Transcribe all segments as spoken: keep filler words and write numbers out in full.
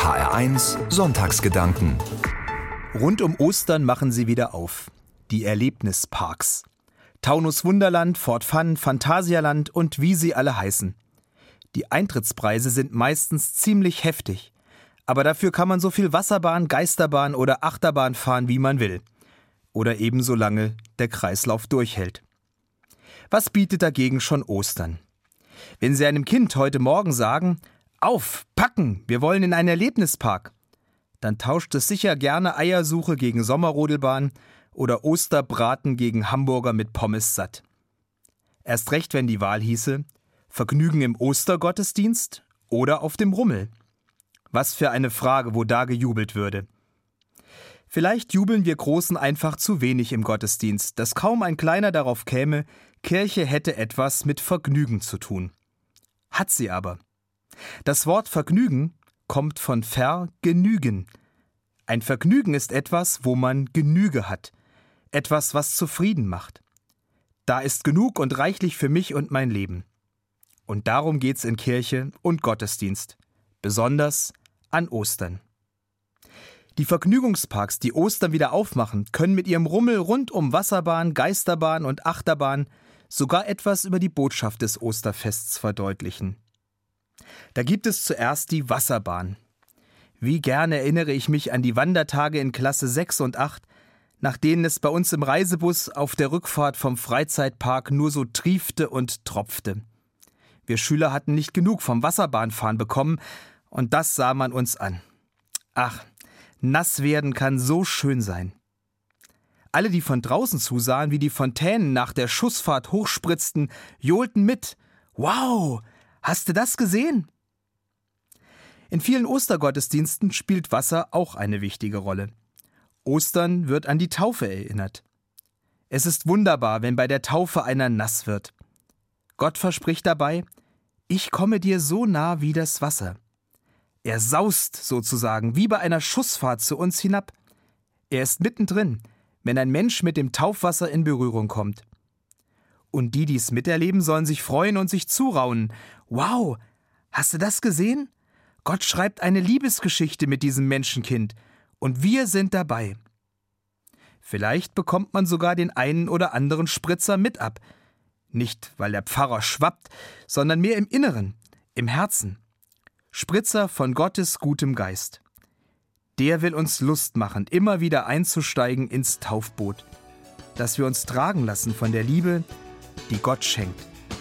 H R eins Sonntagsgedanken. Rund um Ostern machen sie wieder auf. Die Erlebnisparks. Taunus Wunderland, Fort Fun, Phantasialand und wie sie alle heißen. Die Eintrittspreise sind meistens ziemlich heftig. Aber dafür kann man so viel Wasserbahn, Geisterbahn oder Achterbahn fahren, wie man will. Oder ebenso lange der Kreislauf durchhält. Was bietet dagegen schon Ostern? Wenn Sie einem Kind heute Morgen sagen, auf, packen, wir wollen in einen Erlebnispark, dann tauscht es sicher gerne Eiersuche gegen Sommerrodelbahn oder Osterbraten gegen Hamburger mit Pommes satt. Erst recht, wenn die Wahl hieße, Vergnügen im Ostergottesdienst oder auf dem Rummel. Was für eine Frage, wo da gejubelt würde. Vielleicht jubeln wir Großen einfach zu wenig im Gottesdienst, dass kaum ein Kleiner darauf käme, Kirche hätte etwas mit Vergnügen zu tun. Hat sie aber. Das Wort Vergnügen kommt von vergenügen. Ein Vergnügen ist etwas, wo man Genüge hat. Etwas, was zufrieden macht. Da ist genug und reichlich für mich und mein Leben. Und darum geht's in Kirche und Gottesdienst. Besonders an Ostern. Die Vergnügungsparks, die Ostern wieder aufmachen, können mit ihrem Rummel rund um Wasserbahn, Geisterbahn und Achterbahn sogar etwas über die Botschaft des Osterfests verdeutlichen. Da gibt es zuerst die Wasserbahn. Wie gerne erinnere ich mich an die Wandertage in Klasse sechs und acht, nach denen es bei uns im Reisebus auf der Rückfahrt vom Freizeitpark nur so triefte und tropfte. Wir Schüler hatten nicht genug vom Wasserbahnfahren bekommen und das sah man uns an. Ach, nass werden kann so schön sein. Alle, die von draußen zusahen, wie die Fontänen nach der Schussfahrt hochspritzten, johlten mit. Wow, hast du das gesehen? In vielen Ostergottesdiensten spielt Wasser auch eine wichtige Rolle. Ostern wird an die Taufe erinnert. Es ist wunderbar, wenn bei der Taufe einer nass wird. Gott verspricht dabei, ich komme dir so nah wie das Wasser. Er saust sozusagen wie bei einer Schussfahrt zu uns hinab. Er ist mittendrin, wenn ein Mensch mit dem Taufwasser in Berührung kommt. Und die, die es miterleben, sollen sich freuen und sich zuraunen. Wow, hast du das gesehen? Gott schreibt eine Liebesgeschichte mit diesem Menschenkind und wir sind dabei. Vielleicht bekommt man sogar den einen oder anderen Spritzer mit ab. Nicht, weil der Pfarrer schwappt, sondern mehr im Inneren, im Herzen. Spritzer von Gottes gutem Geist. Der will uns Lust machen, immer wieder einzusteigen ins Taufboot, dass wir uns tragen lassen von der Liebe, die Gott schenkt.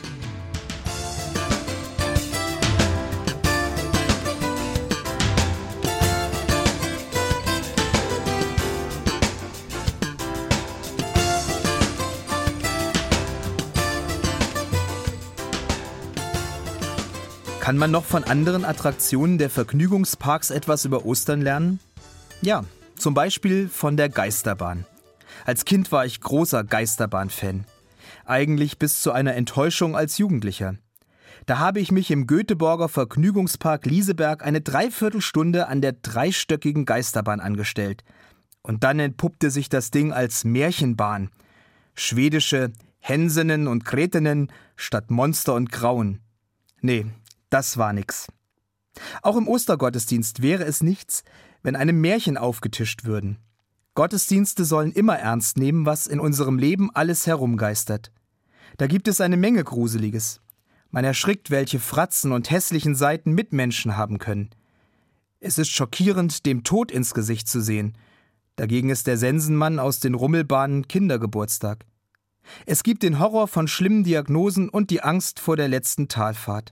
Kann man noch von anderen Attraktionen der Vergnügungsparks etwas über Ostern lernen? Ja, zum Beispiel von der Geisterbahn. Als Kind war ich großer Geisterbahn-Fan. Eigentlich bis zu einer Enttäuschung als Jugendlicher. Da habe ich mich im Göteborger Vergnügungspark Lieseberg eine Dreiviertelstunde an der dreistöckigen Geisterbahn angestellt. Und dann entpuppte sich das Ding als Märchenbahn. Schwedische Hänsinnen und Gretinnen statt Monster und Grauen. Nee, das war nix. Auch im Ostergottesdienst wäre es nichts, wenn einem Märchen aufgetischt würden. Gottesdienste sollen immer ernst nehmen, was in unserem Leben alles herumgeistert. Da gibt es eine Menge Gruseliges. Man erschrickt, welche Fratzen und hässlichen Seiten Mitmenschen haben können. Es ist schockierend, dem Tod ins Gesicht zu sehen. Dagegen ist der Sensenmann aus den Rummelbahnen Kindergeburtstag. Es gibt den Horror von schlimmen Diagnosen und die Angst vor der letzten Talfahrt.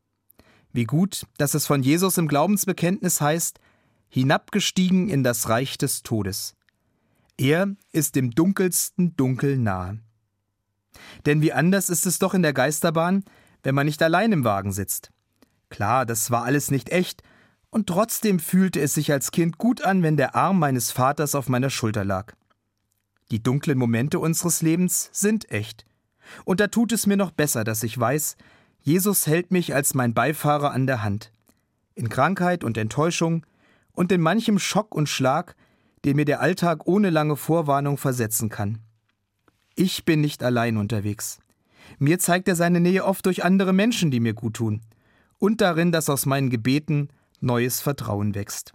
Wie gut, dass es von Jesus im Glaubensbekenntnis heißt, hinabgestiegen in das Reich des Todes. Er ist dem dunkelsten Dunkel nahe. Denn wie anders ist es doch in der Geisterbahn, wenn man nicht allein im Wagen sitzt. Klar, das war alles nicht echt, und trotzdem fühlte es sich als Kind gut an, wenn der Arm meines Vaters auf meiner Schulter lag. Die dunklen Momente unseres Lebens sind echt. Und da tut es mir noch besser, dass ich weiß, Jesus hält mich als mein Beifahrer an der Hand. In Krankheit und Enttäuschung und in manchem Schock und Schlag, den mir der Alltag ohne lange Vorwarnung versetzen kann. Ich bin nicht allein unterwegs. Mir zeigt er seine Nähe oft durch andere Menschen, die mir guttun. Und darin, dass aus meinen Gebeten neues Vertrauen wächst.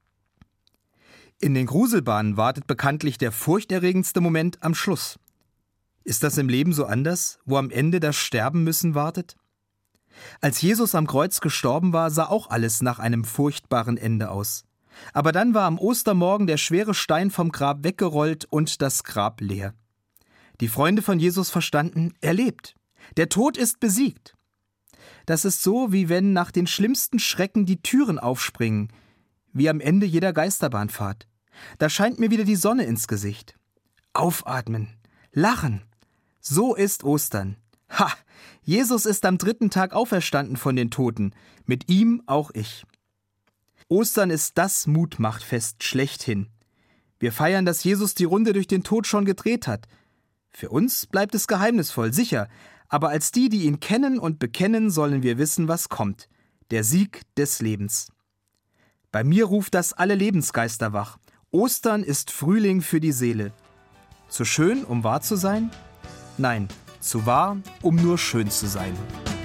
In den Gruselbahnen wartet bekanntlich der furchterregendste Moment am Schluss. Ist das im Leben so anders, wo am Ende das Sterben müssen wartet? Als Jesus am Kreuz gestorben war, sah auch alles nach einem furchtbaren Ende aus. Aber dann war am Ostermorgen der schwere Stein vom Grab weggerollt und das Grab leer. Die Freunde von Jesus verstanden, er lebt. Der Tod ist besiegt. Das ist so, wie wenn nach den schlimmsten Schrecken die Türen aufspringen, wie am Ende jeder Geisterbahnfahrt. Da scheint mir wieder die Sonne ins Gesicht. Aufatmen, lachen. So ist Ostern. Ha! Jesus ist am dritten Tag auferstanden von den Toten, mit ihm auch ich. Ostern ist das Mutmachtfest schlechthin. Wir feiern, dass Jesus die Runde durch den Tod schon gedreht hat. Für uns bleibt es geheimnisvoll, sicher, aber als die, die ihn kennen und bekennen, sollen wir wissen, was kommt. Der Sieg des Lebens. Bei mir ruft das alle Lebensgeister wach. Ostern ist Frühling für die Seele. Zu schön, um wahr zu sein? Nein, zu wahr, um nur schön zu sein.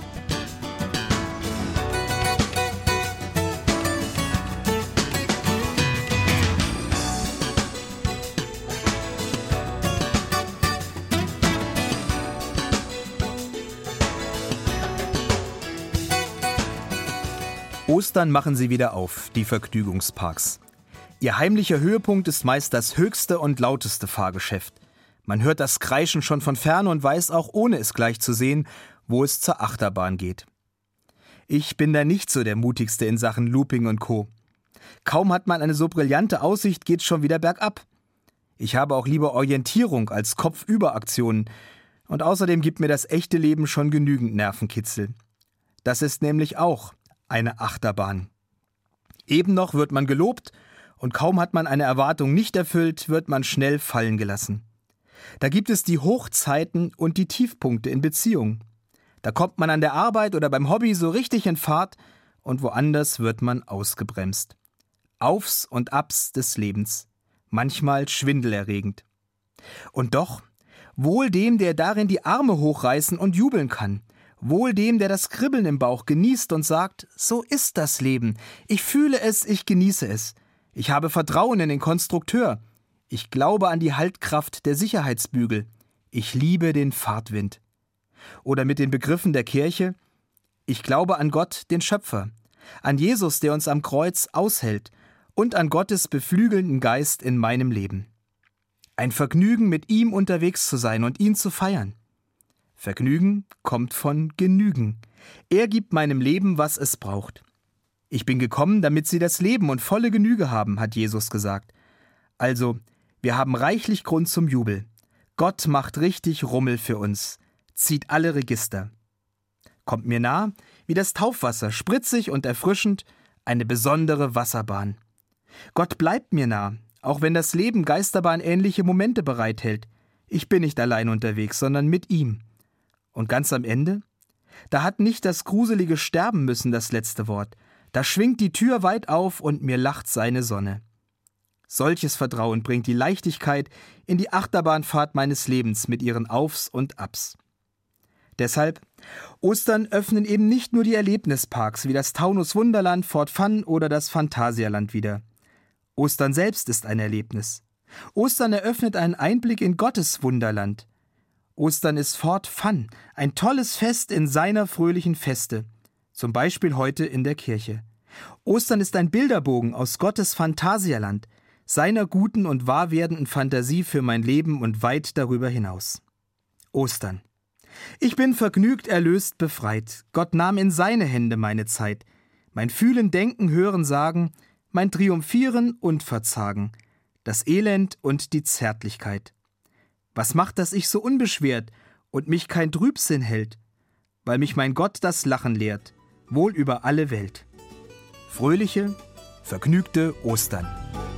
Ostern machen sie wieder auf, die Vergnügungsparks. Ihr heimlicher Höhepunkt ist meist das höchste und lauteste Fahrgeschäft. Man hört das Kreischen schon von ferne und weiß auch, ohne es gleich zu sehen, wo es zur Achterbahn geht. Ich bin da nicht so der Mutigste in Sachen Looping und Co. Kaum hat man eine so brillante Aussicht, geht's schon wieder bergab. Ich habe auch lieber Orientierung als Kopfüberaktionen. Und außerdem gibt mir das echte Leben schon genügend Nervenkitzel. Das ist nämlich auch eine Achterbahn. Eben noch wird man gelobt und kaum hat man eine Erwartung nicht erfüllt, wird man schnell fallen gelassen. Da gibt es die Hochzeiten und die Tiefpunkte in Beziehungen. Da kommt man an der Arbeit oder beim Hobby so richtig in Fahrt und woanders wird man ausgebremst. Aufs und Abs des Lebens. Manchmal schwindelerregend. Und doch, wohl dem, der darin die Arme hochreißen und jubeln kann. Wohl dem, der das Kribbeln im Bauch genießt und sagt, so ist das Leben. Ich fühle es, ich genieße es. Ich habe Vertrauen in den Konstrukteur. Ich glaube an die Haltkraft der Sicherheitsbügel. Ich liebe den Fahrtwind. Oder mit den Begriffen der Kirche, ich glaube an Gott, den Schöpfer, an Jesus, der uns am Kreuz aushält und an Gottes beflügelnden Geist in meinem Leben. Ein Vergnügen, mit ihm unterwegs zu sein und ihn zu feiern. Vergnügen kommt von Genügen. Er gibt meinem Leben, was es braucht. Ich bin gekommen, damit sie das Leben und volle Genüge haben, hat Jesus gesagt. Also, wir haben reichlich Grund zum Jubel. Gott macht richtig Rummel für uns, zieht alle Register. Kommt mir nah, wie das Taufwasser, spritzig und erfrischend, eine besondere Wasserbahn. Gott bleibt mir nah, auch wenn das Leben geisterbahnähnliche Momente bereithält. Ich bin nicht allein unterwegs, sondern mit ihm. Und ganz am Ende? Da hat nicht das gruselige Sterben müssen das letzte Wort. Da schwingt die Tür weit auf und mir lacht seine Sonne. Solches Vertrauen bringt die Leichtigkeit in die Achterbahnfahrt meines Lebens mit ihren Aufs und Abs. Deshalb, Ostern öffnen eben nicht nur die Erlebnisparks wie das Taunus Wunderland, Fort Fun oder das Phantasialand wieder. Ostern selbst ist ein Erlebnis. Ostern eröffnet einen Einblick in Gottes Wunderland. Ostern ist Fort Fun, ein tolles Fest in seiner fröhlichen Feste. Zum Beispiel heute in der Kirche. Ostern ist ein Bilderbogen aus Gottes Phantasialand, seiner guten und wahr werdenden Fantasie für mein Leben und weit darüber hinaus. Ostern. Ich bin vergnügt, erlöst, befreit. Gott nahm in seine Hände meine Zeit. Mein Fühlen, Denken, Hören, Sagen, mein Triumphieren und Verzagen, das Elend und die Zärtlichkeit. Was macht, dass ich so unbeschwert und mich kein Trübsinn hält? Weil mich mein Gott das Lachen lehrt, wohl über alle Welt. Fröhliche, vergnügte Ostern.